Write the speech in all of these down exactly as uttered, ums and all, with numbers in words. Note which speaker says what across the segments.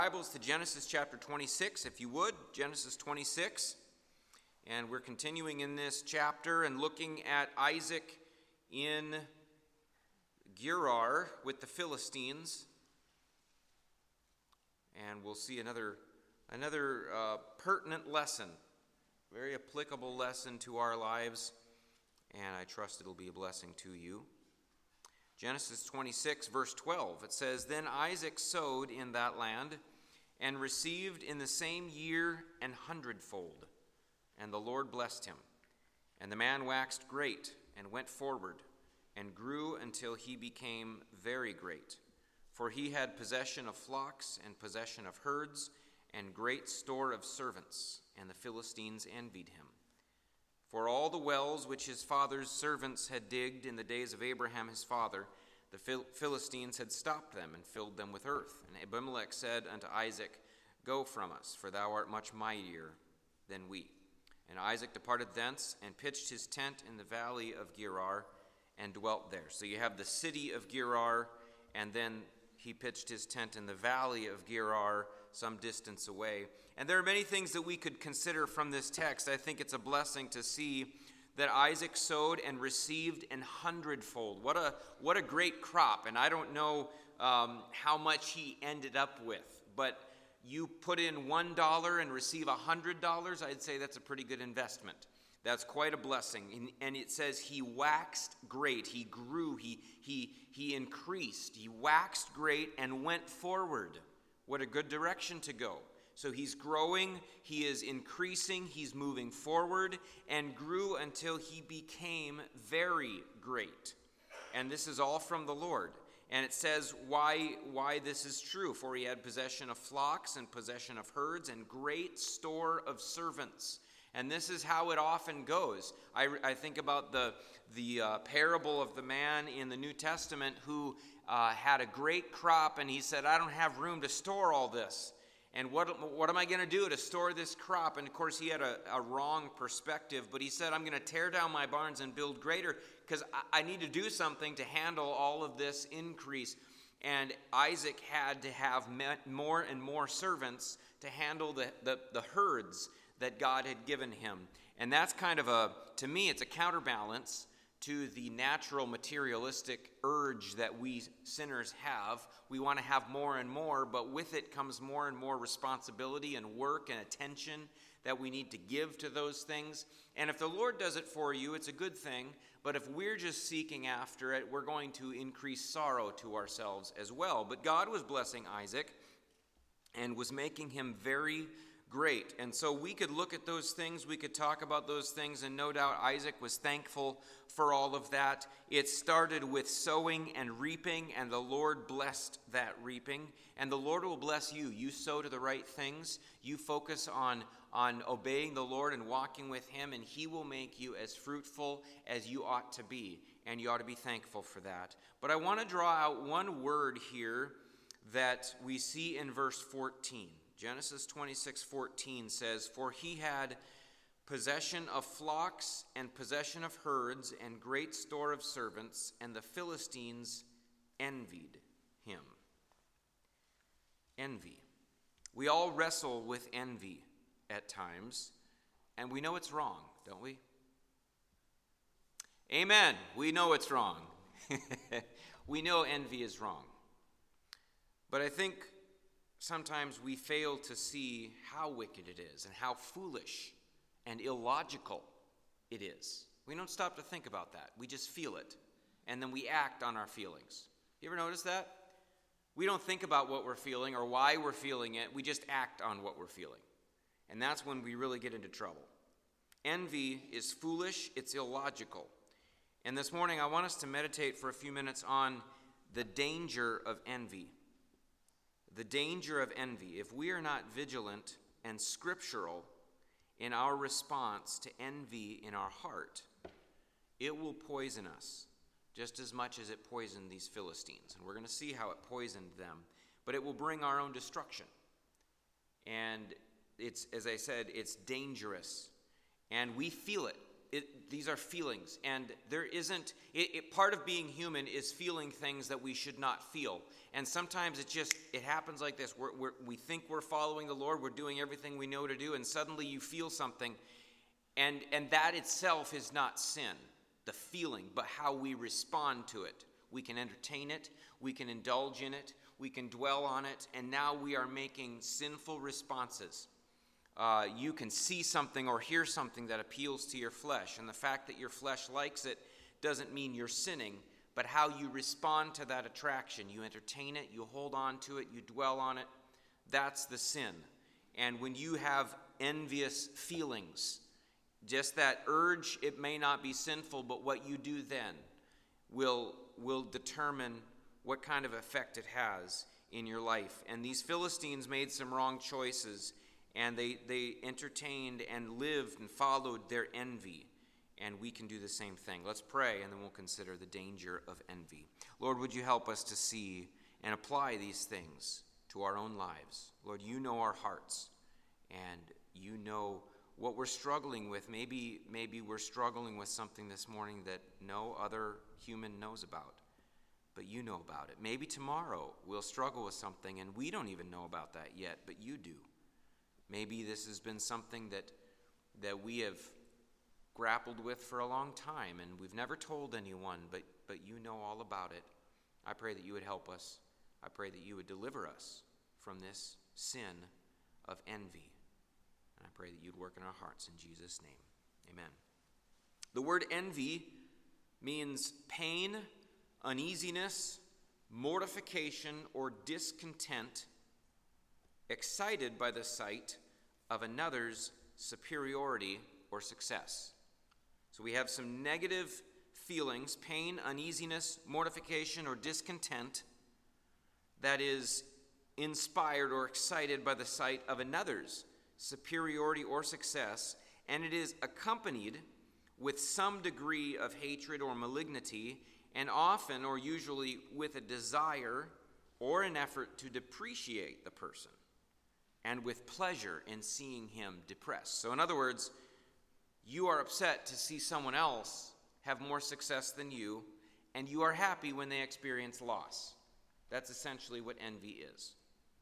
Speaker 1: Bibles to Genesis chapter twenty-six, if you would, Genesis twenty-six. And we're continuing in this chapter and looking at Isaac in Gerar with the Philistines. And we'll see another, another uh, pertinent lesson, very applicable lesson to our lives, and I trust it'll be a blessing to you. Genesis twenty-six, verse twelve, it says, "Then Isaac sowed in that land, and received in the same year an hundredfold. And the Lord blessed him. And the man waxed great, and went forward, and grew until he became very great. For he had possession of flocks, and possession of herds, and great store of servants. And the Philistines envied him. For all the wells which his father's servants had digged in the days of Abraham his father, the Phil- Philistines had stopped them and filled them with earth. And Abimelech said unto Isaac, Go from us, for thou art much mightier than we. And Isaac departed thence and pitched his tent in the valley of Gerar and dwelt there." So you have the city of Gerar, and then he pitched his tent in the valley of Gerar, some distance away. And there are many things that we could consider from this text. I think it's a blessing to see that Isaac sowed and received an hundredfold. What a what a great crop. And I don't know um, how much he ended up with, but you put in one dollar and receive a hundred dollars, I'd say that's a pretty good investment. That's quite a blessing. And, and it says he waxed great. He grew. He he he increased. He waxed great and went forward. What a good direction to go. So he's growing, he is increasing, he's moving forward, and grew until he became very great. And this is all from the Lord. And it says why, why this is true. For he had possession of flocks and possession of herds and great store of servants. And this is how it often goes. I, I think about the, the uh, parable of the man in the New Testament who uh, had a great crop, and he said, I don't have room to store all this. And what, what am I going to do to store this crop? And of course, he had a, a wrong perspective, but he said, I'm going to tear down my barns and build greater because I, I need to do something to handle all of this increase. And Isaac had to have more and more servants to handle the, the, the herds that God had given him. And that's kind of a, to me, it's a counterbalance to the natural materialistic urge that we sinners have. We want to have more and more, but with it comes more and more responsibility and work and attention that we need to give to those things. And if the Lord does it for you, it's a good thing. But if we're just seeking after it, we're going to increase sorrow to ourselves as well. But God was blessing Isaac and was making him very great. And so we could look at those things, we could talk about those things, and no doubt Isaac was thankful for all of that. It started with sowing and reaping, and the Lord blessed that reaping. And the Lord will bless you. You sow to the right things. You focus on, on obeying the Lord and walking with him, and he will make you as fruitful as you ought to be. And you ought to be thankful for that. But I want to draw out one word here that we see in verse fourteen. Genesis twenty-six fourteen says, For he had possession of flocks and possession of herds and great store of servants, and the Philistines envied him. Envy. We all wrestle with envy at times, and we know it's wrong, don't we? Amen. We know it's wrong. We know envy is wrong. But I think sometimes we fail to see how wicked it is and how foolish and illogical it is. We don't stop to think about that. We just feel it, and then we act on our feelings. You ever notice that? We don't think about what we're feeling or why we're feeling it. We just act on what we're feeling. And that's when we really get into trouble. Envy is foolish. It's illogical. And this morning I want us to meditate for a few minutes on the danger of envy. The danger of envy. If we are not vigilant and scriptural in our response to envy in our heart, it will poison us just as much as it poisoned these Philistines. And we're going to see how it poisoned them. But it will bring our own destruction. And it's, as I said, it's dangerous. And we feel it. it, these are feelings, and there isn't, it, it, part of being human is feeling things that we should not feel. And sometimes it just, it happens like this. We're, we're, we think we're following the Lord, we're doing everything we know to do, and suddenly you feel something, and, and that itself is not sin, the feeling, but how we respond to it. We can entertain it, we can indulge in it, we can dwell on it, and now we are making sinful responses. Uh, you can see something or hear something that appeals to your flesh, and the fact that your flesh likes it doesn't mean you're sinning, but how you respond to that attraction. You entertain it, you hold on to it, you dwell on it. That's the sin. And when you have envious feelings, just that urge, it may not be sinful, but what you do then will, will determine what kind of effect it has in your life. And these Philistines made some wrong choices, and they, they entertained and lived and followed their envy. And we can do the same thing. Let's pray, and then we'll consider the danger of envy. Lord, would you help us to see and apply these things to our own lives? Lord, you know our hearts, and you know what we're struggling with. Maybe, maybe we're struggling with something this morning that no other human knows about, but you know about it. Maybe tomorrow we'll struggle with something, and we don't even know about that yet, but you do. Maybe this has been something that that we have grappled with for a long time, and we've never told anyone, but, but you know all about it. I pray that you would help us. I pray that you would deliver us from this sin of envy. And I pray that you'd work in our hearts in Jesus' name. Amen. The word envy means pain, uneasiness, mortification, or discontent, excited by the sight of another's superiority or success. So we have some negative feelings, pain, uneasiness, mortification, or discontent that is inspired or excited by the sight of another's superiority or success, and it is accompanied with some degree of hatred or malignity, and often or usually with a desire or an effort to depreciate the person, and with pleasure in seeing him depressed. So in other words, you are upset to see someone else have more success than you, and you are happy when they experience loss. That's essentially what envy is.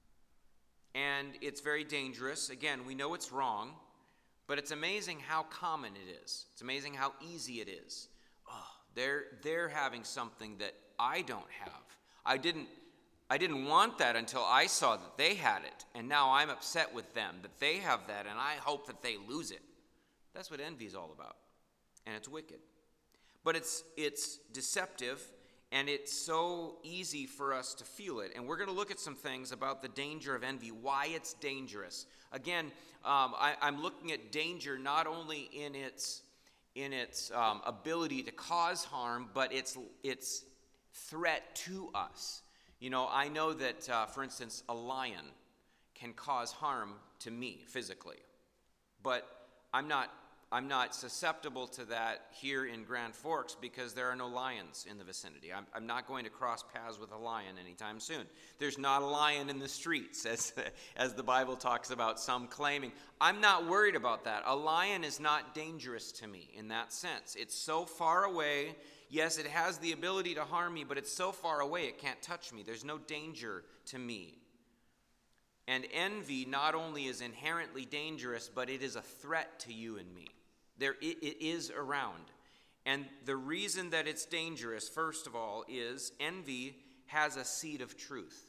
Speaker 1: And it's very dangerous. Again, we know it's wrong, but it's amazing how common it is. It's amazing how easy it is. Oh, they're they're having something that I don't have. I didn't I didn't want that until I saw that they had it, and now I'm upset with them that they have that, and I hope that they lose it. That's what envy is all about, and it's wicked. But it's it's deceptive, and it's so easy for us to feel it. And we're going to look at some things about the danger of envy, why it's dangerous. Again, um, I, I'm looking at danger not only in its in its um, ability to cause harm, but its its threat to us. You know, I know that, uh, for instance, a lion can cause harm to me physically, but I'm not I'm not susceptible to that here in Grand Forks because there are no lions in the vicinity. I'm, I'm not going to cross paths with a lion anytime soon. There's not a lion in the streets, as, as the Bible talks about some claiming. I'm not worried about that. A lion is not dangerous to me in that sense. It's so far away. Yes, it has the ability to harm me, but it's so far away it can't touch me. There's no danger to me. And envy not only is inherently dangerous, but it is a threat to you and me. There, it, it is around. And the reason that it's dangerous, first of all, is envy has a seed of truth.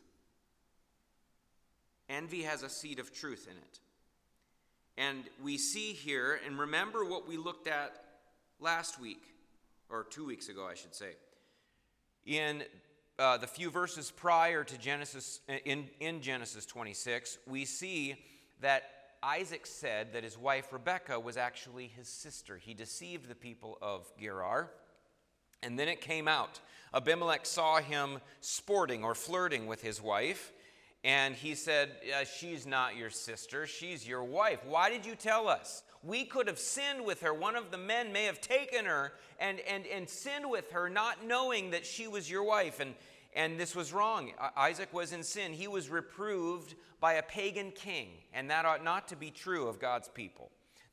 Speaker 1: Envy has a seed of truth in it. And we see here, and remember what we looked at last week, or two weeks ago, I should say. In uh, the few verses prior to Genesis, in, in Genesis twenty-six, we see that Isaac said that his wife Rebekah was actually his sister. He deceived the people of Gerar, and then it came out. Abimelech saw him sporting or flirting with his wife, and he said, uh, she's not your sister, she's your wife. Why did you tell us? We could have sinned with her. One of the men may have taken her and, and, and sinned with her, not knowing that she was your wife. And, and this was wrong. Isaac was in sin. He was reproved by a pagan king, and that ought not to be true of God's people.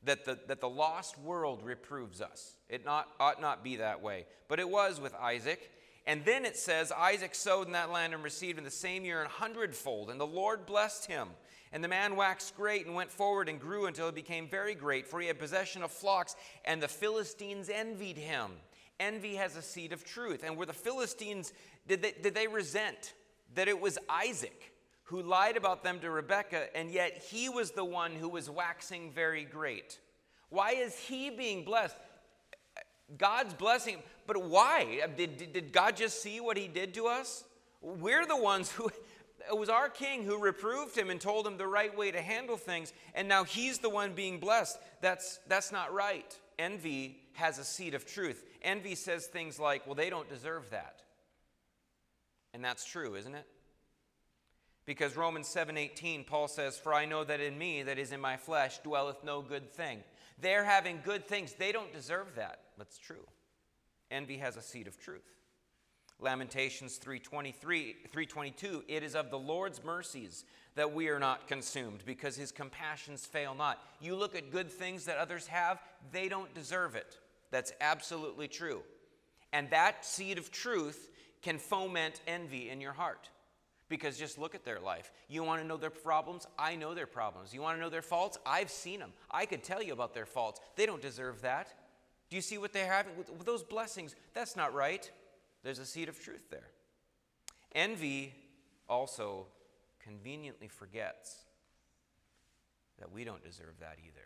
Speaker 1: that the, that the lost world reproves us. It not, ought not be that way. But it was with Isaac. And then it says, Isaac sowed in that land and received in the same year an hundredfold. And the Lord blessed him. And the man waxed great and went forward and grew until he became very great, for he had possession of flocks, and the Philistines envied him. Envy has a seed of truth. And were the Philistines, did they, did they resent that it was Isaac who lied about them to Rebekah, and yet he was the one who was waxing very great? Why is he being blessed? God's blessing him, but why? Did, did God just see what he did to us? We're the ones who... It was our king who reproved him and told him the right way to handle things, and now he's the one being blessed. That's, that's not right. Envy has a seed of truth. Envy says things like, well, they don't deserve that. And that's true, isn't it? Because Romans seven eighteen, Paul says, for I know that in me, that is in my flesh, dwelleth no good thing. They're having good things. They don't deserve that. That's true. Envy has a seed of truth. Lamentations three twenty-three, three twenty-two, it is of the Lord's mercies that we are not consumed, because his compassions fail not. You look at good things that others have, they don't deserve it. That's absolutely true. And that seed of truth can foment envy in your heart. Because just look at their life. You want to know their problems? I know their problems. You want to know their faults? I've seen them. I could tell you about their faults. They don't deserve that. Do you see what they're having with, with those blessings? That's not right. There's a seed of truth there. Envy also conveniently forgets that we don't deserve that either.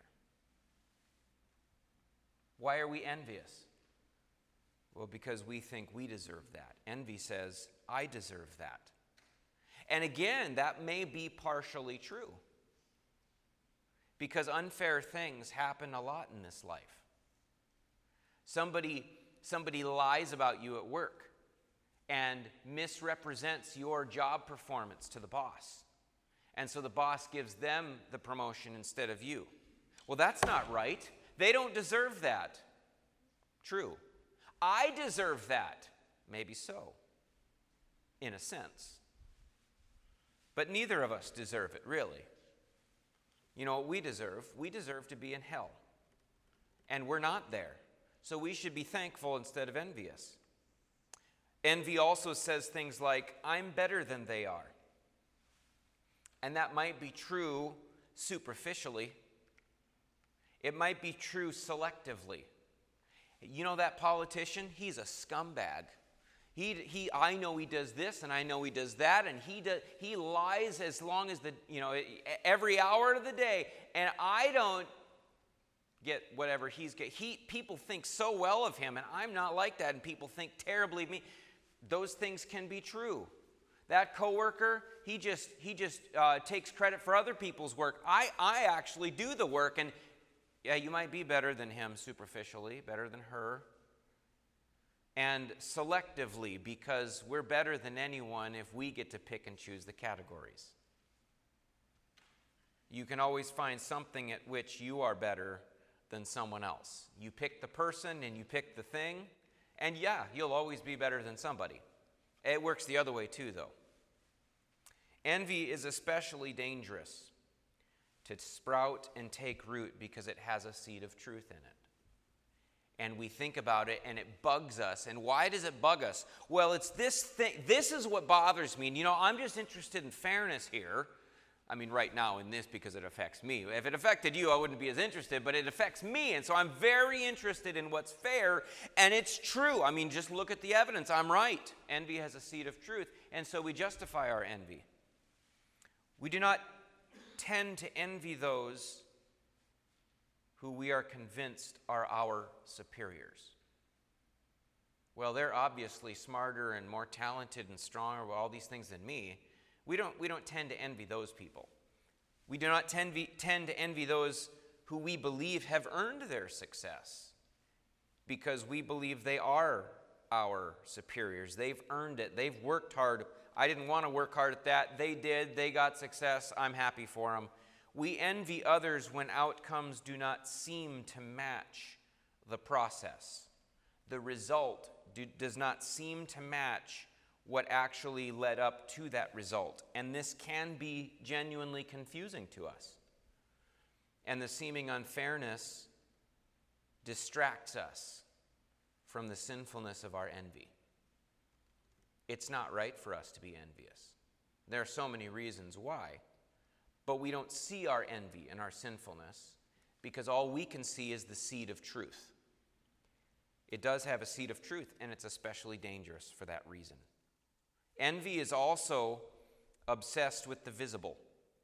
Speaker 1: Why are we envious? Well, because we think we deserve that. Envy says, I deserve that. And again, that may be partially true. Because unfair things happen a lot in this life. Somebody, somebody lies about you at work and misrepresents your job performance to the boss. And so the boss gives them the promotion instead of you. Well, that's not right. They don't deserve that. True. I deserve that. Maybe so, in a sense. But neither of us deserve it, really. You know what we deserve? We deserve to be in hell. And we're not there. So we should be thankful instead of envious. Envy also says things like, I'm better than they are. And that might be true superficially. It might be true selectively. You know that politician? He's a scumbag. He, he, I know he does this, and I know he does that, and he does, he lies as long as the, you know, every hour of the day, and I don't get whatever he's get. He, people think so well of him, and I'm not like that, and people think terribly of me. Those things can be true. That coworker, he just, he just uh, takes credit for other people's work. I, I actually do the work, and yeah, you might be better than him superficially, better than her. And selectively, because we're better than anyone if we get to pick and choose the categories. You can always find something at which you are better than someone else. You pick the person and you pick the thing, and yeah, you'll always be better than somebody. It works the other way too, though. Envy is especially dangerous to sprout and take root because it has a seed of truth in it. And we think about it, and it bugs us. And why does it bug us? Well, it's this thing. This is what bothers me. And, you know, I'm just interested in fairness here. I mean, right now in this because it affects me. If it affected you, I wouldn't be as interested, but it affects me. And so I'm very interested in what's fair, and it's true. I mean, just look at the evidence. I'm right. Envy has a seed of truth, and so we justify our envy. We do not tend to envy those who we are convinced are our superiors. Well, they're obviously smarter and more talented and stronger with all these things than me. We don't, we don't tend to envy those people. We do not tend, tend to envy those who we believe have earned their success because we believe they are our superiors. They've earned it. They've worked hard. I didn't want to work hard at that. They did. They got success. I'm happy for them. We envy others when outcomes do not seem to match the process. The result do, does not seem to match what actually led up to that result. And this can be genuinely confusing to us. And the seeming unfairness distracts us from the sinfulness of our envy. It's not right for us to be envious. There are so many reasons why, but we don't see our envy and our sinfulness because all we can see is the seed of truth. It does have a seed of truth, and it's especially dangerous for that reason. Envy is also obsessed with the visible.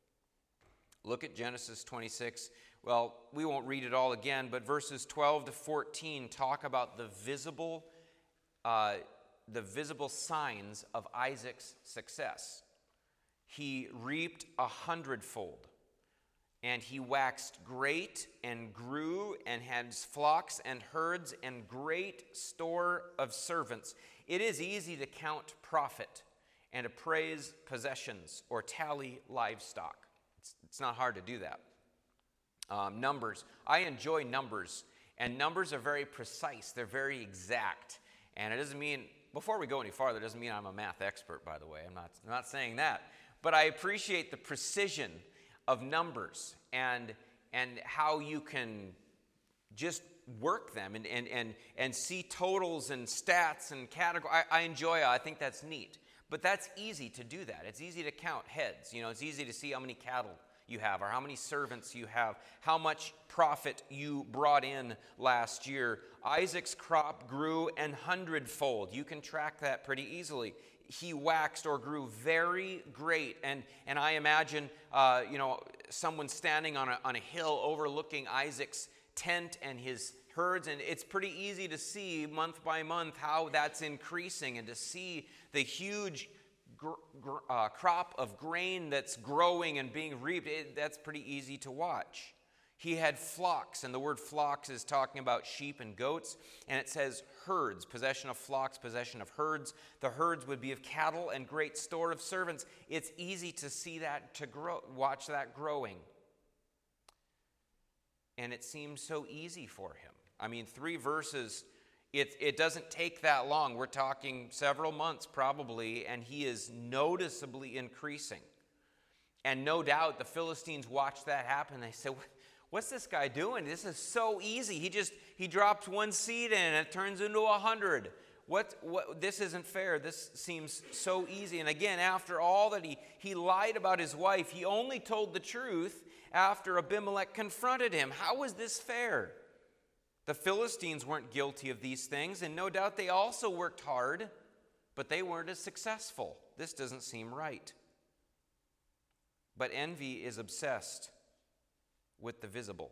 Speaker 1: Look at Genesis twenty-six. Well, we won't read it all again, but verses twelve to fourteen talk about the visible, uh, the visible signs of Isaac's success. He reaped a hundredfold, and he waxed great and grew and had flocks and herds and great store of servants. It is easy to count profit and appraise possessions or tally livestock. It's, it's not hard to do that. Um, numbers. I enjoy numbers, and numbers are very precise. They're very exact. And it doesn't mean, before we go any farther, it doesn't mean I'm a math expert, by the way. I'm not, I'm not saying that. But I appreciate the precision of numbers and, and how you can just work them and, and, and, and see totals and stats and categories. I, I enjoy it. I think that's neat. But that's easy to do that. It's easy to count heads. You know, it's easy to see how many cattle you have or how many servants you have, how much profit you brought in last year. Isaac's crop grew an hundredfold. You can track that pretty easily. He waxed or grew very great. And, and I imagine, uh, you know, someone standing on a, on a hill overlooking Isaac's tent and his herds, and it's pretty easy to see month by month how that's increasing and to see the huge gr- gr- uh, crop of grain that's growing and being reaped. It, that's pretty easy to watch. He had flocks, and the word flocks is talking about sheep and goats, and it says herds, possession of flocks, possession of herds. The herds would be of cattle and great store of servants. It's easy to see that, to grow, watch that growing. And it seems so easy for him. I mean, three verses, it, it doesn't take that long. We're talking several months probably, and he is noticeably increasing. And no doubt the Philistines watched that happen. They said, what's this guy doing? This is so easy. He just, he drops one seed in and it turns into a hundred. What, what, this isn't fair. This seems so easy. And again, after all that he, he lied about his wife, he only told the truth after Abimelech confronted him. How is this fair? The Philistines weren't guilty of these things, and no doubt they also worked hard, but they weren't as successful. This doesn't seem right. But envy is obsessed with the visible.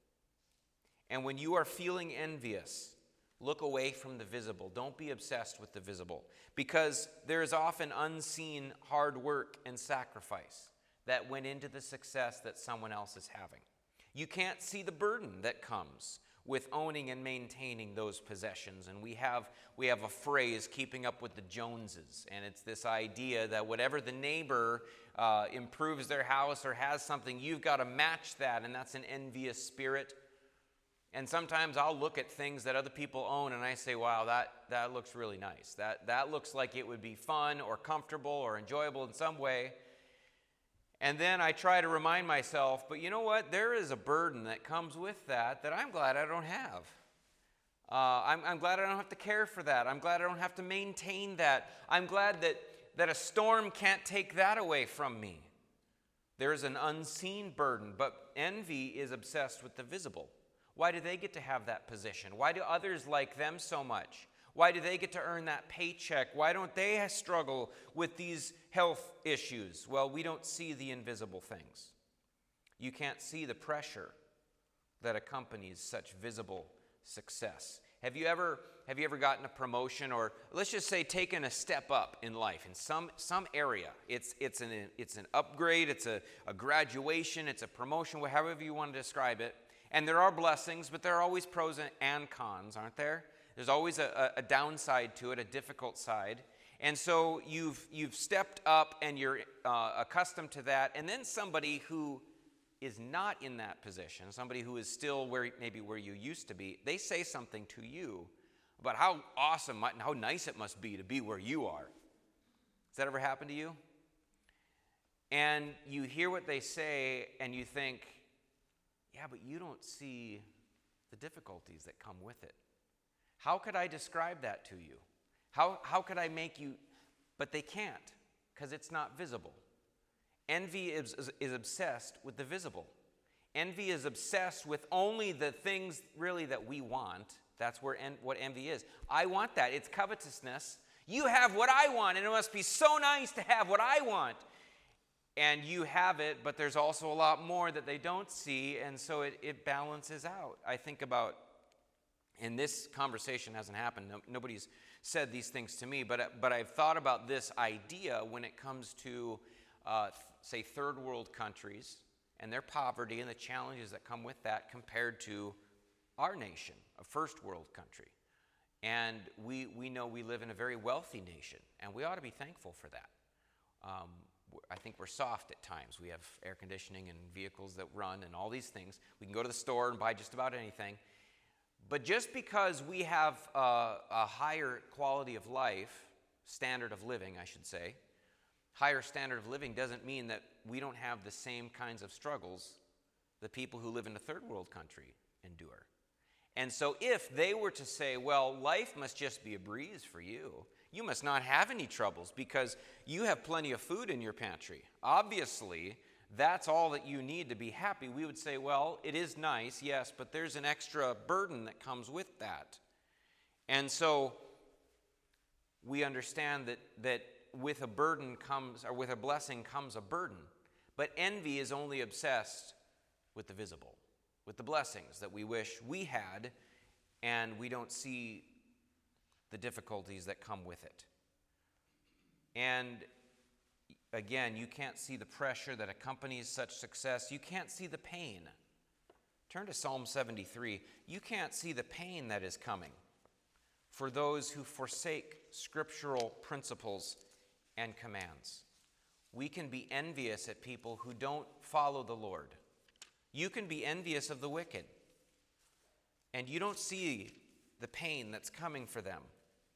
Speaker 1: And when you are feeling envious, look away from the visible. Don't be obsessed with the visible, because there is often unseen hard work and sacrifice that went into the success that someone else is having. You can't see the burden that comes with owning and maintaining those possessions. And we have we have a phrase, keeping up with the Joneses, and it's this idea that whatever the neighbor uh, improves their house or has something, you've got to match that, and that's an envious spirit. And sometimes I'll look at things that other people own and I say, wow, that, that looks really nice. That, that looks like it would be fun or comfortable or enjoyable in some way. And then I try to remind myself, but you know what? There is a burden that comes with that that I'm glad I don't have. Uh, I'm, I'm glad I don't have to care for that. I'm glad I don't have to maintain that. I'm glad that, that a storm can't take that away from me. There is an unseen burden, but envy is obsessed with the visible. Why do they get to have that position? Why do others like them so much? Why do they get to earn that paycheck? Why don't they struggle with these health issues? Well, we don't see the invisible things. You can't see the pressure that accompanies such visible success. Have you ever have you ever gotten a promotion, or let's just say taken a step up in life in some some area? It's it's an it's an upgrade, it's a, a graduation, it's a promotion, however you want to describe it. And there are blessings, but there are always pros and cons, aren't there? There's always a, a downside to it, a difficult side. And so you've you've stepped up and you're uh, accustomed to that. And then somebody who is not in that position, somebody who is still where maybe where you used to be, they say something to you about how awesome, and how nice it must be to be where you are. Has that ever happened to you? And you hear what they say and you think, Yeah, but you don't see the difficulties that come with it. How could I describe that to you? How, how could I make you, but they can't, because it's not visible. Envy is, is, is obsessed with the visible. Envy is obsessed with only the things really that we want. That's where en- what envy is. I want that. It's covetousness. You have what I want, and it must be so nice to have what I want. And you have it, but there's also a lot more that they don't see, and so it, it balances out. I think about, and this conversation hasn't happened, no, nobody's said these things to me, but, but I've thought about this idea when it comes to, uh, th- say, third world countries and their poverty and the challenges that come with that compared to our nation, a first world country. And we, we know we live in a very wealthy nation, and we ought to be thankful for that. Um, I think we're soft at times. We have air conditioning and vehicles that run and all these things. We can go to the store and buy just about anything. But just because we have a, a higher quality of life, standard of living, I should say, higher standard of living doesn't mean that we don't have the same kinds of struggles the people who live in a third world country endure. And so if they were to say, well, life must just be a breeze for you, you must not have any troubles because you have plenty of food in your pantry. Obviously, that's all that you need to be happy. We would say, well, it is nice, yes, but there's an extra burden that comes with that. And so we understand that, that with a burden comes, or with a blessing comes a burden. But envy is only obsessed with the visible, with the blessings that we wish we had, and we don't see the difficulties that come with it. And again, you can't see the pressure that accompanies such success. You can't see the pain. Turn to Psalm seventy-three. You can't see the pain that is coming for those who forsake scriptural principles and commands. We can be envious at people who don't follow the Lord. You can be envious of the wicked, and you don't see the pain that's coming for them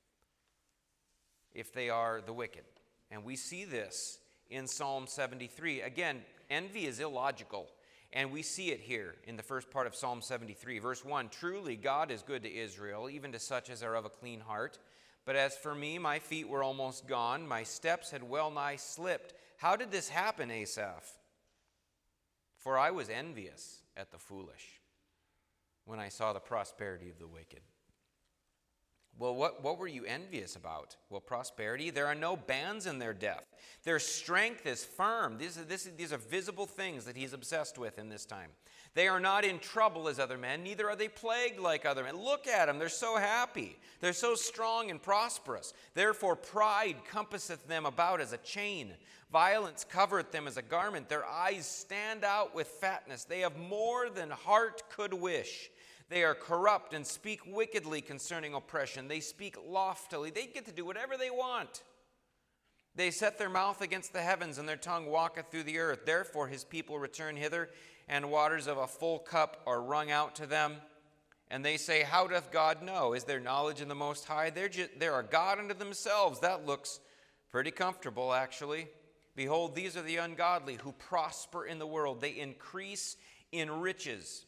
Speaker 1: if they are the wicked. And we see this in Psalm seventy-three. Again, envy is illogical, and we see it here in the first part of Psalm seventy-three. Verse one, truly God is good to Israel, even to such as are of a clean heart. But as for me, my feet were almost gone, my steps had well nigh slipped. How did this happen, Asaph? For I was envious at the foolish when I saw the prosperity of the wicked. Well, what, what were you envious about? Well, prosperity. There are no bands in their death. Their strength is firm. These are, this, these are visible things that he's obsessed with in this time. They are not in trouble as other men, neither are they plagued like other men. Look at them. They're so happy. They're so strong and prosperous. Therefore, pride compasseth them about as a chain. Violence covereth them as a garment. Their eyes stand out with fatness. They have more than heart could wish. They are corrupt and speak wickedly concerning oppression. They speak loftily. They get to do whatever they want. They set their mouth against the heavens, and their tongue walketh through the earth. Therefore his people return hither, and waters of a full cup are wrung out to them. And they say, how doth God know? Is there knowledge in the Most High? They're, just, they're a God unto themselves. That looks pretty comfortable, actually. Behold, these are the ungodly who prosper in the world. They increase in riches.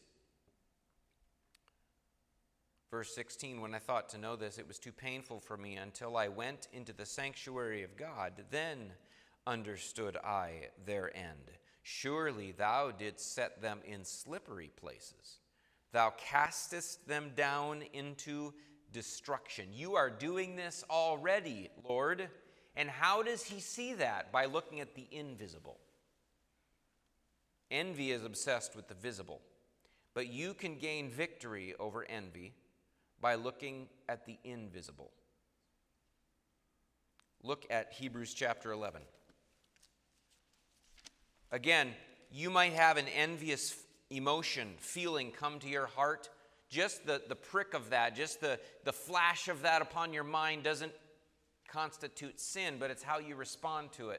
Speaker 1: Verse sixteen, when I thought to know this, it was too painful for me until I went into the sanctuary of God. Then understood I their end. Surely thou didst set them in slippery places. Thou castest them down into destruction. You are doing this already, Lord. And how does he see that? By looking at the invisible. Envy is obsessed with the visible. But you can gain victory over envy by looking at the invisible. Look at Hebrews chapter eleven. Again, you might have an envious emotion, feeling come to your heart. Just the, the prick of that, just the, the flash of that upon your mind doesn't constitute sin, but it's how you respond to it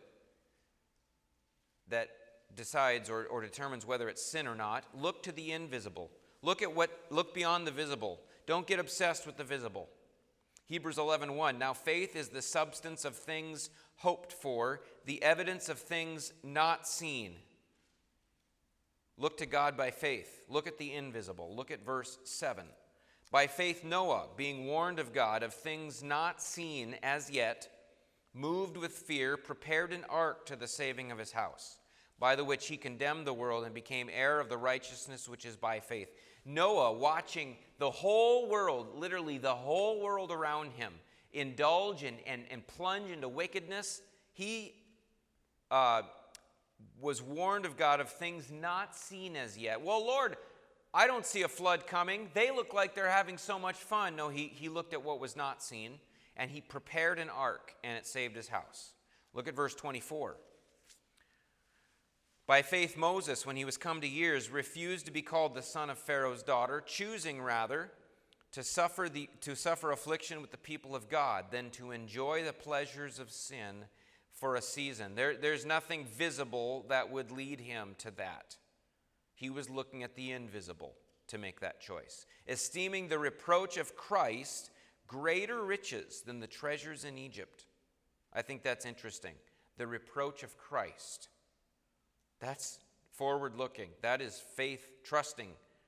Speaker 1: that decides or, or determines whether it's sin or not. Look to the invisible. Look at what, look beyond the visible. Don't get obsessed with the visible. Hebrews eleven one. Now faith is the substance of things hoped for, the evidence of things not seen. Look to God by faith. Look at the invisible. Look at verse seven. By faith Noah, being warned of God of things not seen as yet, moved with fear, prepared an ark to the saving of his house, by the which he condemned the world and became heir of the righteousness which is by faith. Noah, watching the whole world, literally the whole world around him, indulge and, and, and plunge into wickedness, he uh, was warned of God of things not seen as yet. Well, Lord, I don't see a flood coming. They look like they're having so much fun. No, he, he looked at what was not seen, and he prepared an ark, and it saved his house. Look at verse twenty-four. By faith Moses, when he was come to years, refused to be called the son of Pharaoh's daughter, choosing rather to suffer the to suffer affliction with the people of God than to enjoy the pleasures of sin for a season. There, there's nothing visible that would lead him to that. He was looking at the invisible to make that choice, esteeming the reproach of Christ greater riches than the treasures in Egypt. I think that's interesting. The reproach of Christ. That's forward-looking. That is faith, trusting,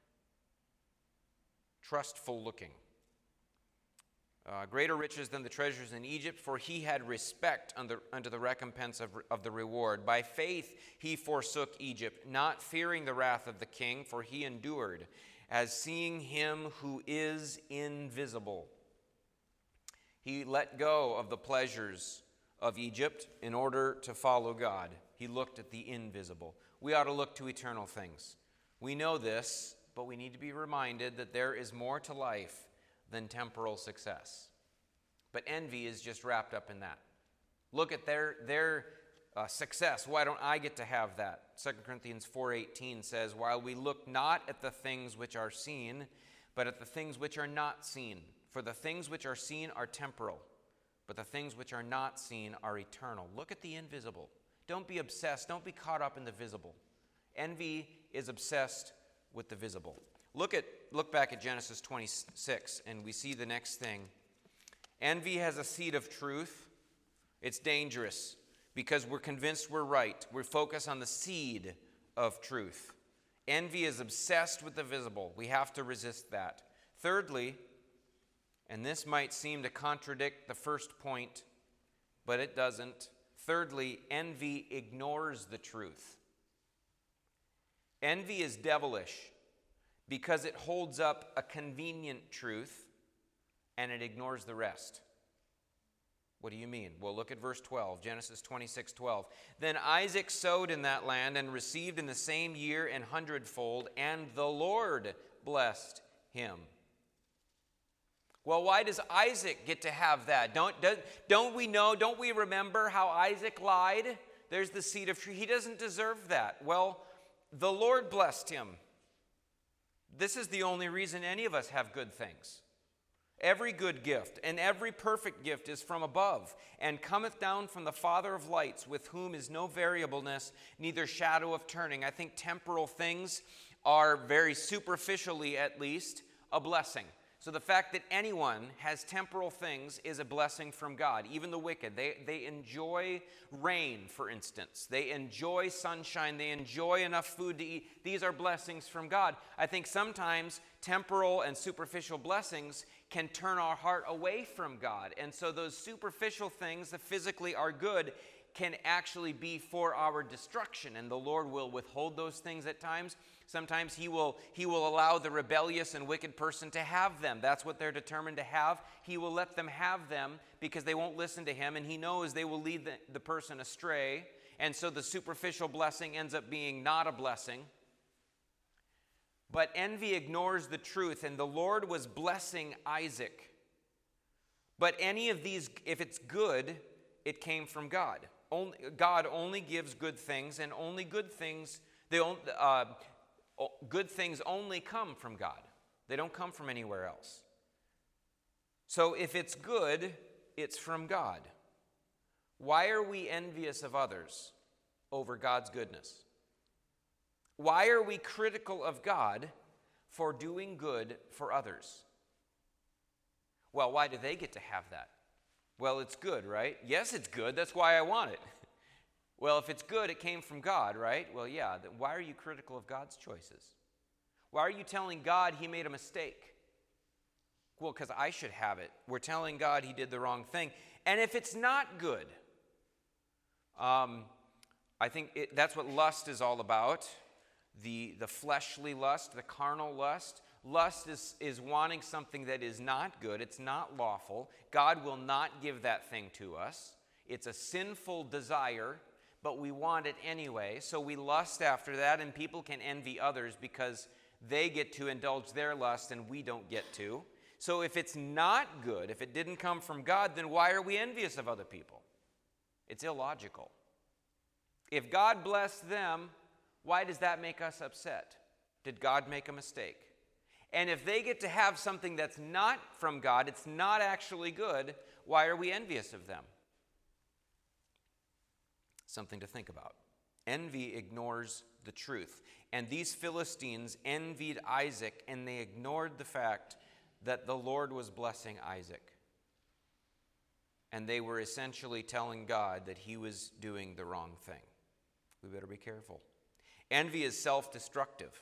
Speaker 1: trustful looking. Uh, greater riches than the treasures in Egypt, for he had respect under, unto the recompense of, of the reward. By faith he forsook Egypt, not fearing the wrath of the king, for he endured, as seeing him who is invisible. He let go of the pleasures of Egypt in order to follow God. He looked at the invisible. We ought to look to eternal things. We know this, but we need to be reminded that there is more to life than temporal success. But envy is just wrapped up in that. Look at their, their uh, success. Why don't I get to have that? Second Corinthians four eighteen says, while we look not at the things which are seen, but at the things which are not seen. For the things which are seen are temporal, but the things which are not seen are eternal. Look at the invisible. Don't be obsessed. Don't be caught up in the visible. Envy is obsessed with the visible. Look at look back at Genesis twenty-six, and we see the next thing. Envy has a seed of truth. It's dangerous because we're convinced we're right. We focus on the seed of truth. Envy is obsessed with the visible. We have to resist that. Thirdly, and this might seem to contradict the first point, but it doesn't. Thirdly, envy ignores the truth. Envy is devilish because it holds up a convenient truth and it ignores the rest. What do you mean? Well, look at verse twelve, Genesis twenty-six twelve. Then Isaac sowed in that land and received in the same year an hundredfold, and the Lord blessed him. Well, why does Isaac get to have that? Don't, don't, don't we know, don't we remember how Isaac lied? There's the seed of truth. He doesn't deserve that. Well, the Lord blessed him. This is the only reason any of us have good things. Every good gift and every perfect gift is from above, and cometh down from the Father of lights, with whom is no variableness, neither shadow of turning. I think temporal things are, very superficially at least, a blessing. So the fact that anyone has temporal things is a blessing from God. Even the wicked, they, they enjoy rain, for instance. They enjoy sunshine. They enjoy enough food to eat. These are blessings from God. I think sometimes temporal and superficial blessings can turn our heart away from God. And so those superficial things that physically are good can actually be for our destruction. And the Lord will withhold those things at times. Sometimes he will, he will allow the rebellious and wicked person to have them. That's what they're determined to have. He will let them have them because they won't listen to him, and he knows they will lead the, the person astray. And so the superficial blessing ends up being not a blessing. But envy ignores the truth, and the Lord was blessing Isaac. But any of these, if it's good, it came from God. Only, God only gives good things, and only good things, they only, uh, good things only come from God. They don't come from anywhere else. So if it's good, it's from God. Why are we envious of others over God's goodness? Why are we critical of God for doing good for others? Well, why do they get to have that? Well, it's good, right? Yes, it's good. That's why I want it. Well, if it's good, it came from God, right? Well, yeah. Then why are you critical of God's choices? Why are you telling God he made a mistake? Well, because I should have it. We're telling God he did the wrong thing. And if it's not good, um, I think it, that's what lust is all about. The, the fleshly lust, the carnal lust. Lust is, is wanting something that is not good. It's not lawful. God will not give that thing to us. It's a sinful desire, but we want it anyway. So we lust after that, and people can envy others because they get to indulge their lust and we don't get to. So if it's not good, if it didn't come from God, then why are we envious of other people? It's illogical. If God blessed them, why does that make us upset? Did God make a mistake? And if they get to have something that's not from God, it's not actually good, why are we envious of them? Something to think about. Envy ignores the truth. And these Philistines envied Isaac, and they ignored the fact that the Lord was blessing Isaac. And they were essentially telling God that he was doing the wrong thing. We better be careful. Envy is self-destructive.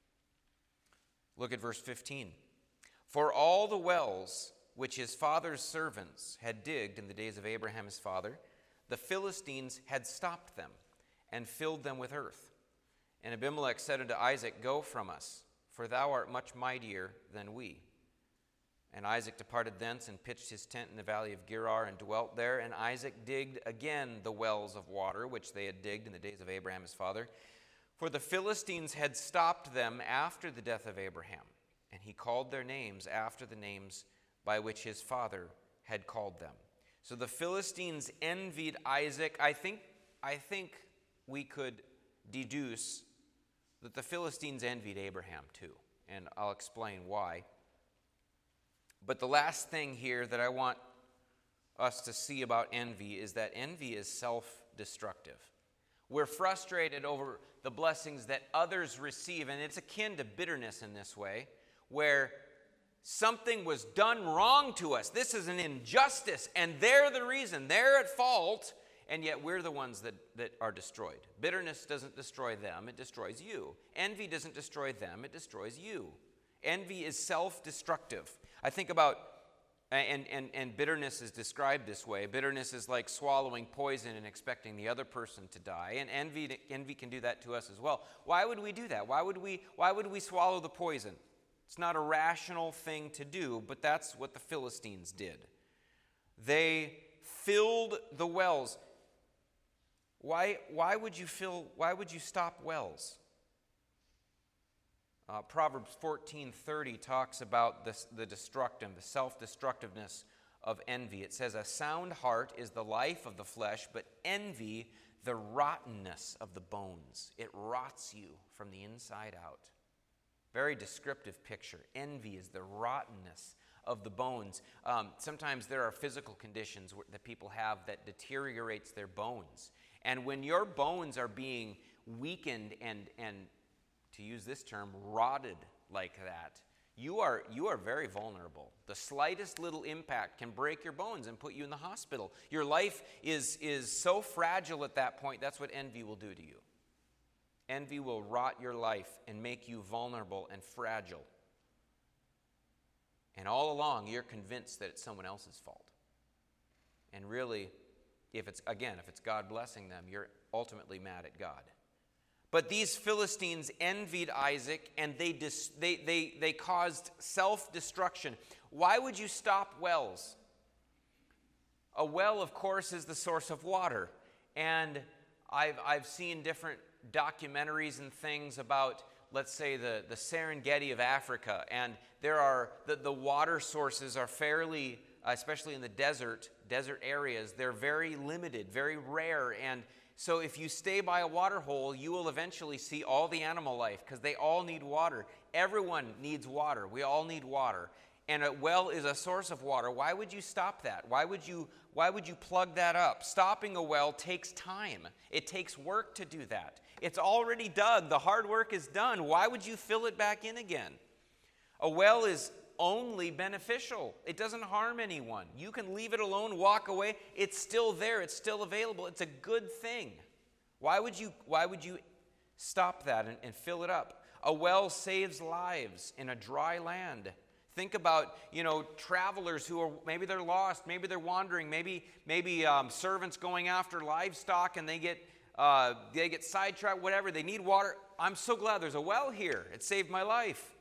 Speaker 1: Look at verse fifteen. For all the wells which his father's servants had digged in the days of Abraham his father, the Philistines had stopped them and filled them with earth. And Abimelech said unto Isaac, Go from us, for thou art much mightier than we. And Isaac departed thence and pitched his tent in the valley of Gerar and dwelt there. And Isaac digged again the wells of water, which they had digged in the days of Abraham his father. For the Philistines had stopped them after the death of Abraham. And he called their names after the names by which his father had called them. So the Philistines envied Isaac. I think, I think we could deduce that the Philistines envied Abraham too. And I'll explain why. But the last thing here that I want us to see about envy is that envy is self-destructive. We're frustrated over the blessings that others receive, and it's akin to bitterness in this way, where something was done wrong to us. This is an injustice, and they're the reason. They're at fault, and yet we're the ones that, that are destroyed. Bitterness doesn't destroy them, it destroys you. Envy doesn't destroy them, it destroys you. Envy is self-destructive. I think about, and, and, and bitterness is described this way. Bitterness is like swallowing poison and expecting the other person to die. And envy, envy can do that to us as well. Why would we do that? Why would we, why would we swallow the poison? It's not a rational thing to do, but that's what the Philistines did. They filled the wells. Why, why would you fill, why would you stop wells? Uh, Proverbs fourteen thirty talks about this, the destructive, the self-destructiveness of envy. It says, a sound heart is the life of the flesh, but envy the rottenness of the bones. It rots you from the inside out. Very descriptive picture. Envy is the rottenness of the bones. Um, sometimes there are physical conditions that people have that deteriorates their bones. And when your bones are being weakened and, and to use this term, rotted like that, you are, you are very vulnerable. The slightest little impact can break your bones and put you in the hospital. Your life is, is so fragile at that point. That's what envy will do to you. Envy will rot your life and make you vulnerable and fragile. And all along, you're convinced that it's someone else's fault. And really, if it's, again, if it's God blessing them, you're ultimately mad at God. But these Philistines envied Isaac, and they, dis, they, they, they caused self-destruction. Why would you stop wells? A well, of course, is the source of water. And I've, I've seen different documentaries and things about, let's say, the, the Serengeti of Africa. And there are, the, the water sources are fairly, especially in the desert, desert areas, they're very limited, very rare. And so if you stay by a water hole, you will eventually see all the animal life because they all need water. Everyone needs water. We all need water. And a well is a source of water. Why would you stop that? Why would you, why would you plug that up? Stopping a well takes time. It takes work to do that. It's already dug. The hard work is done. Why would you fill it back in again? A well is only beneficial. It doesn't harm anyone. You can leave it alone, walk away. It's still there. It's still available. It's a good thing. Why would you, why would you stop that and, and fill it up? A well saves lives in a dry land. Think about, you know, travelers who are, maybe they're lost, maybe they're wandering, maybe maybe um, servants going after livestock and they get uh, they get sidetracked, whatever. They need water. I'm so glad there's a well here. It saved my life.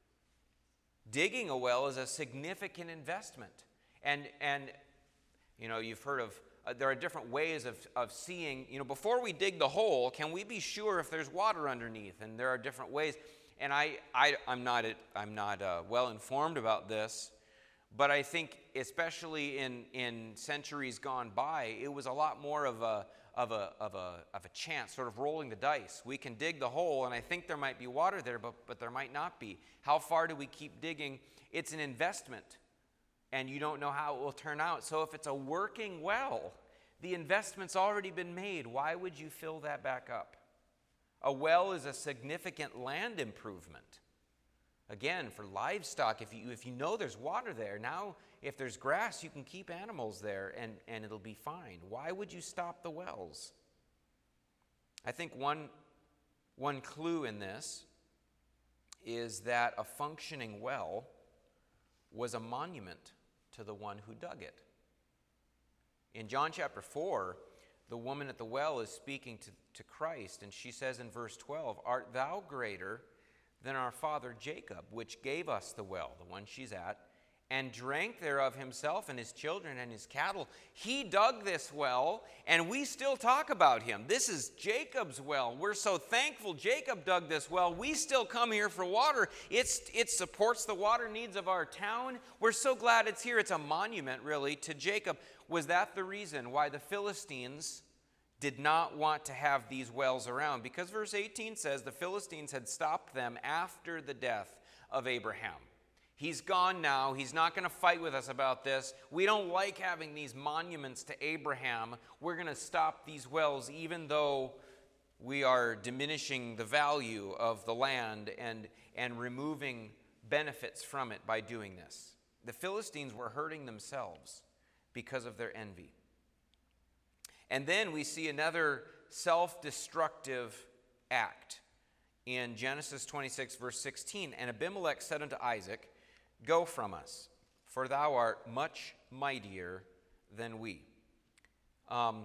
Speaker 1: Digging a well is a significant investment. And, and you know, you've heard of, uh, there are different ways of, of seeing, you know, before we dig the hole, can we be sure if there's water underneath? And there are different ways. And I, I, I'm not, I'm not uh, well informed about this, but I think especially in, in centuries gone by, it was a lot more of a, of a, of a, of a chance, sort of rolling the dice. We can dig the hole, and I think there might be water there, but, but there might not be. How far do we keep digging? It's an investment, and you don't know how it will turn out. So if it's a working well, the investment's already been made. Why would you fill that back up? A well is a significant land improvement. Again, for livestock, if you, if you know there's water there, now if there's grass, you can keep animals there and, and it'll be fine. Why would you stop the wells? I think one, one clue in this is that a functioning well was a monument to the one who dug it. In John chapter four, the woman at the well is speaking to, to Christ, and she says in verse twelve, "Art thou greater than our father Jacob, which gave us the well," the one she's at, "and drank thereof himself and his children and his cattle? He dug this well, and we still talk about him. This is Jacob's well. We're so thankful Jacob dug this well. We still come here for water. It's, it supports the water needs of our town. We're so glad it's here." It's a monument, really, to Jacob. Was that the reason why the Philistines did not want to have these wells around? Because verse eighteen says the Philistines had stopped them after the death of Abraham. He's gone now. He's not going to fight with us about this. We don't like having these monuments to Abraham. We're going to stop these wells even though we are diminishing the value of the land and, and removing benefits from it by doing this. The Philistines were hurting themselves because of their envy. And then we see another self-destructive act in Genesis twenty-six, verse sixteen. "And Abimelech said unto Isaac, Go from us, for thou art much mightier than we." Um,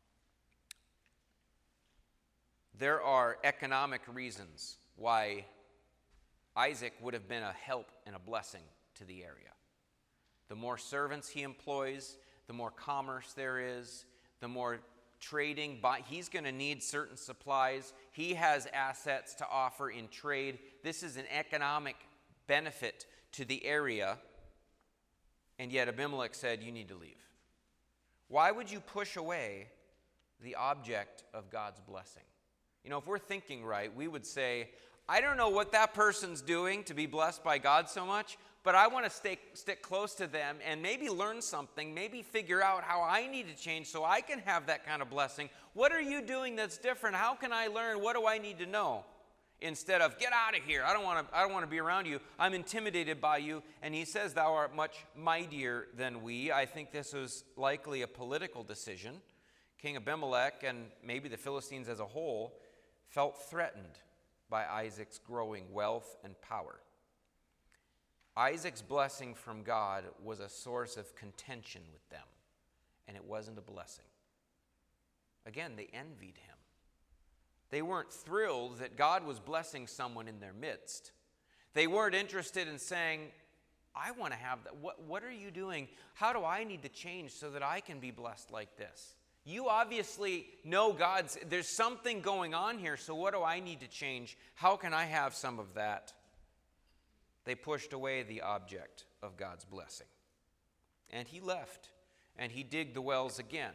Speaker 1: there are economic reasons why Isaac would have been a help and a blessing to the area. The more servants he employs, the more commerce there is, the more trading. By, he's going to need certain supplies. He has assets to offer in trade. This is an economic benefit to the area. And yet Abimelech said, "You need to leave." Why would you push away the object of God's blessing? You know, if we're thinking right, we would say, I don't know what that person's doing to be blessed by God so much, but I want to stay, stick close to them and maybe learn something, maybe figure out how I need to change so I can have that kind of blessing. What are you doing that's different? How can I learn? What do I need to know? Instead of, get out of here. I don't want to, I don't want to be around you. I'm intimidated by you. And he says, thou art much mightier than we. I think this was likely a political decision. King Abimelech, and maybe the Philistines as a whole, felt threatened by Isaac's growing wealth and power. Isaac's blessing from God was a source of contention with them, and it wasn't a blessing. Again, they envied him. They weren't thrilled that God was blessing someone in their midst. They weren't interested in saying, I want to have that. What, what are you doing? How do I need to change so that I can be blessed like this? You obviously know God's, there's something going on here, so what do I need to change? How can I have some of that? They pushed away the object of God's blessing. And he left, and he digged the wells again.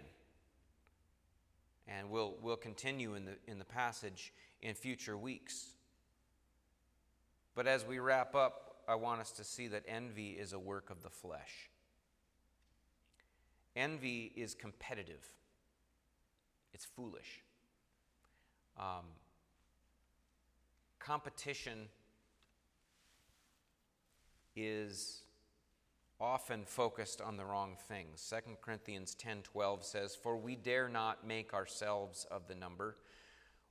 Speaker 1: And we'll, we'll continue in the, in the passage in future weeks. But as we wrap up, I want us to see that envy is a work of the flesh. Envy is competitive. It's foolish. Um, competition is often focused on the wrong things. Second Corinthians ten twelve says, For we dare not make ourselves of the number,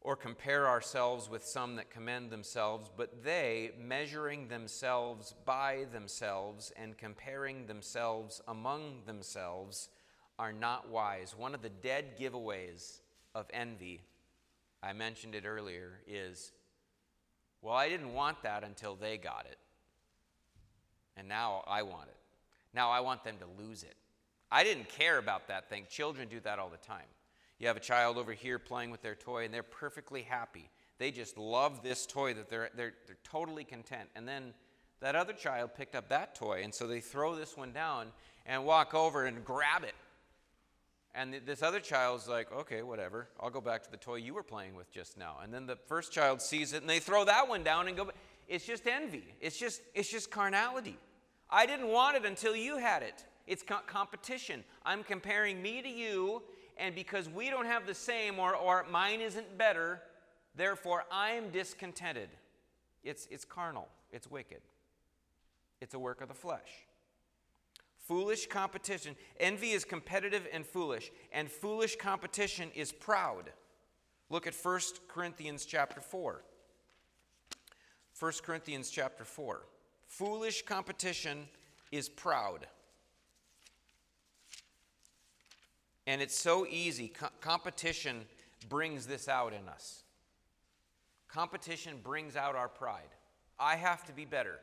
Speaker 1: or compare ourselves with some that commend themselves, but they, measuring themselves by themselves and comparing themselves among themselves, are not wise. One of the dead giveaways of envy, I mentioned it earlier, is, well, I didn't want that until they got it. And now I want it. Now I want them to lose it. I didn't care about that thing. Children do that all the time. You have a child over here playing with their toy, and they're perfectly happy. They just love this toy, that they're, they're, they're totally content. And then that other child picked up that toy, and so they throw this one down and walk over and grab it. And th- this other child's like, okay, whatever. I'll go back to the toy you were playing with just now. And then the first child sees it, and they throw that one down and go back. It's just envy. It's just, it's just carnality. I didn't want it until you had it. It's co- competition. I'm comparing me to you, and because we don't have the same, or, or mine isn't better, therefore I'm discontented. It's, it's carnal. It's wicked. It's a work of the flesh. Foolish competition. Envy is competitive and foolish, and foolish competition is proud. Look at First Corinthians chapter four. First Corinthians chapter four. Foolish competition is proud. And it's so easy. Co- competition brings this out in us. Competition brings out our pride. I have to be better.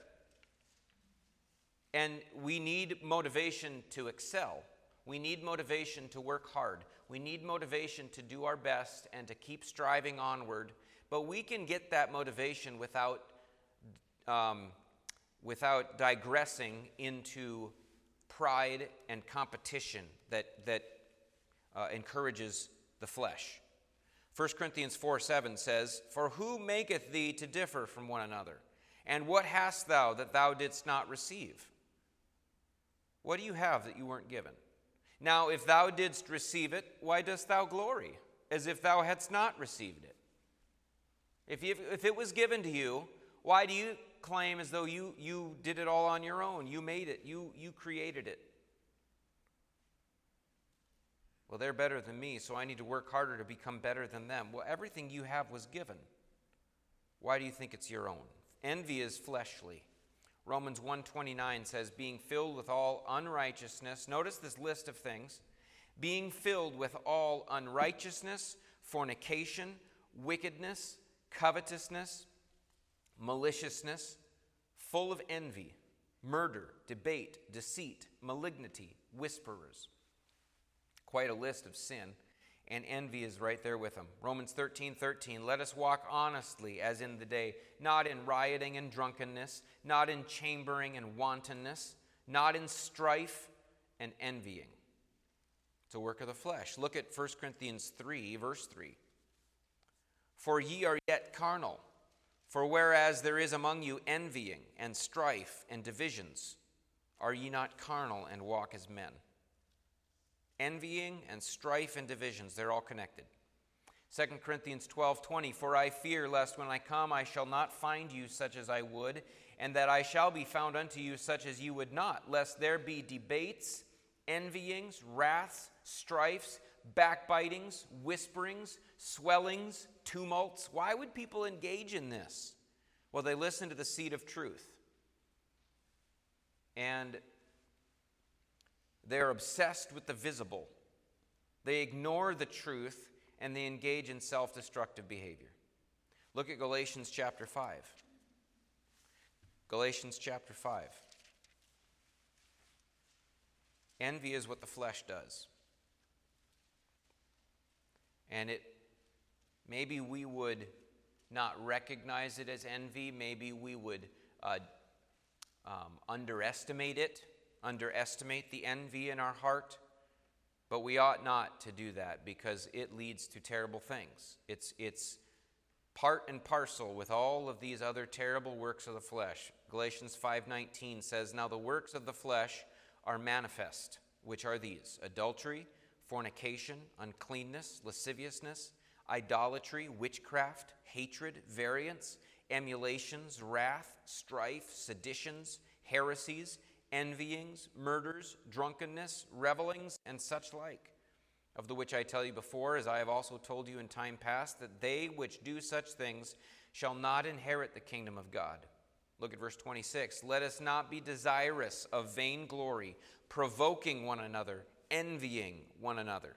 Speaker 1: And we need motivation to excel. We need motivation to work hard. We need motivation to do our best and to keep striving onward. But we can get that motivation without, um, without digressing into pride and competition that, that uh, encourages the flesh. First Corinthians four seven says, "For who maketh thee to differ from one another? And what hast thou that thou didst not receive? What do you have that you weren't given? Now, if thou didst receive it, why dost thou glory, as if thou hadst not received it? If, you, if it was given to you, why do you claim as though you, you did it all on your own? You made it. You, you created it. Well, they're better than me, so I need to work harder to become better than them." Well, everything you have was given. Why do you think it's your own? Envy is fleshly. Romans one twenty-nine says, "Being filled with all unrighteousness," notice this list of things, "being filled with all unrighteousness, fornication, wickedness, covetousness, maliciousness, full of envy, murder, debate, deceit, malignity, whisperers." Quite a list of sin, and envy is right there with them. Romans thirteen thirteen, "Let us walk honestly as in the day, not in rioting and drunkenness, not in chambering and wantonness, not in strife and envying." It's a work of the flesh. Look at First Corinthians three, verse three. "For ye are yet carnal, for whereas there is among you envying and strife and divisions, are ye not carnal and walk as men?" Envying and strife and divisions, they're all connected. Second Corinthians twelve twenty, "For I fear lest when I come I shall not find you such as I would, and that I shall be found unto you such as you would not, lest there be debates, envyings, wraths, strifes, backbitings, whisperings, swellings, tumults." Why would people engage in this? Well, they listen to the seed of truth. And they're obsessed with the visible. They ignore the truth, and they engage in self-destructive behavior. Look at Galatians chapter five. Galatians chapter five. Envy is what the flesh does. And it maybe we would not recognize it as envy. Maybe we would uh, um, underestimate it. underestimate the envy in our heart, but we ought not to do that because it leads to terrible things. It's, it's part and parcel with all of these other terrible works of the flesh. Galatians five nineteen says, "Now the works of the flesh are manifest, which are these: adultery, fornication, uncleanness, lasciviousness, idolatry, witchcraft, hatred, variance, emulations, wrath, strife, seditions, heresies, envyings, murders, drunkenness, revelings, and such like, of the which I tell you before, as I have also told you in time past, that they which do such things shall not inherit the kingdom of God. Look at verse twenty-six. Let us not be desirous of vain glory, provoking one another, envying one another.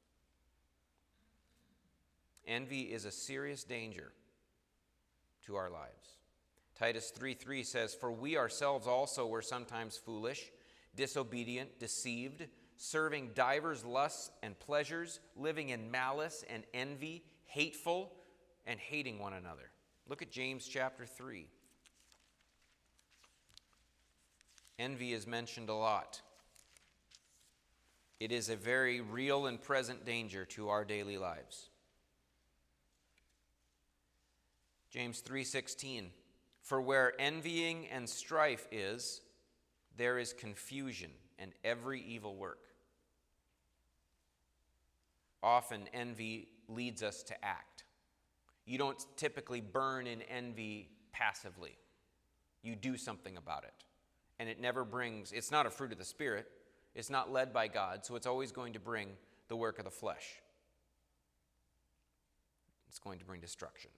Speaker 1: Envy is a serious danger to our lives. Titus three three says, For we ourselves also were sometimes foolish, disobedient, deceived, serving divers lusts and pleasures, living in malice and envy, hateful, and hating one another. Look at James chapter three. Envy is mentioned a lot. It is a very real and present danger to our daily lives. James three sixteen, For where envying and strife is, there is confusion and every evil work. Often envy leads us to act. You don't typically burn in envy passively. You do something about it. And it never brings, it's not a fruit of the Spirit. It's not led by God, so it's always going to bring the work of the flesh. It's going to bring destruction.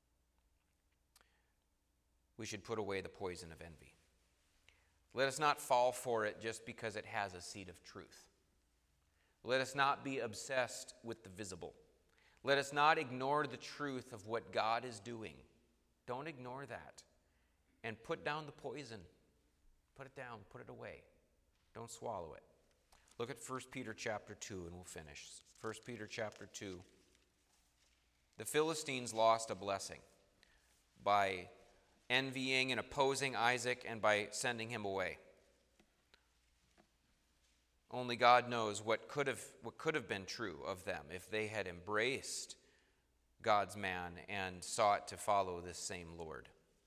Speaker 1: We should put away the poison of envy. Let us not fall for it just because it has a seed of truth. Let us not be obsessed with the visible. Let us not ignore the truth of what God is doing. Don't ignore that. And put down the poison. Put it down. Put it away. Don't swallow it. Look at First Peter chapter two and we'll finish. First Peter chapter two. The Philistines lost a blessing by envying and opposing Isaac and by sending him away. Only God knows what could have what could have been true of them if they had embraced God's man and sought to follow this same Lord.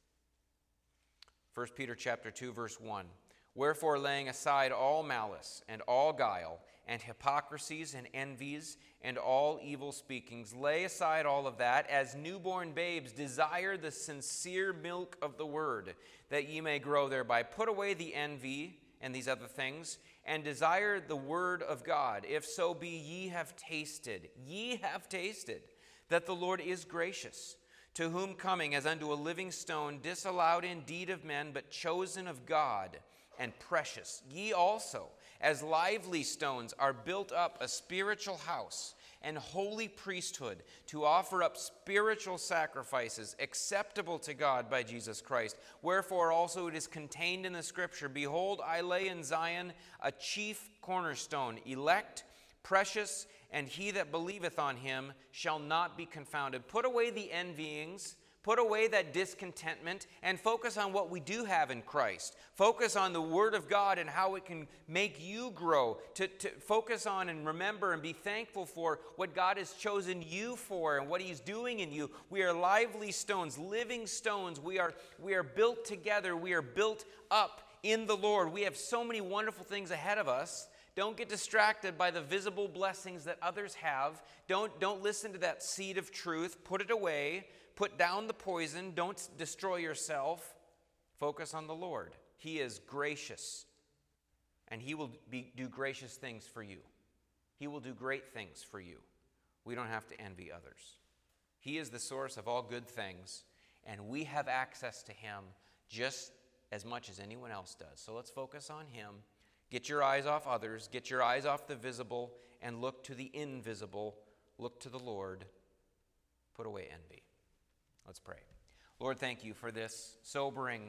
Speaker 1: First Peter chapter two, verse one. Wherefore, laying aside all malice and all guile and hypocrisies and envies and all evil speakings, lay aside all of that, as newborn babes desire the sincere milk of the word, that ye may grow thereby. Put away the envy and these other things, and desire the word of God. If so be ye have tasted, ye have tasted, that the Lord is gracious, to whom coming as unto a living stone, disallowed indeed of men, but chosen of God, and precious, ye also, as lively stones, are built up a spiritual house and holy priesthood, to offer up spiritual sacrifices acceptable to God by Jesus Christ. Wherefore also it is contained in the Scripture, Behold, I lay in Zion a chief cornerstone, elect, precious, and he that believeth on him shall not be confounded. Put away the envyings, put away that discontentment, and focus on what we do have in Christ. Focus on the Word of God and how it can make you grow. To, to focus on and remember and be thankful for what God has chosen you for and what He's doing in you. We are lively stones, living stones. We are, we are built together. We are built up in the Lord. We have so many wonderful things ahead of us. Don't get distracted by the visible blessings that others have. Don't, don't listen to that seed of truth. Put it away. Put down the poison. Don't destroy yourself. Focus on the Lord. He is gracious, and He will be, do gracious things for you. He will do great things for you. We don't have to envy others. He is the source of all good things, and we have access to Him just as much as anyone else does. So let's focus on Him. Get your eyes off others. Get your eyes off the visible and look to the invisible. Look to the Lord. Put away envy. Let's pray. Lord, thank you for this sobering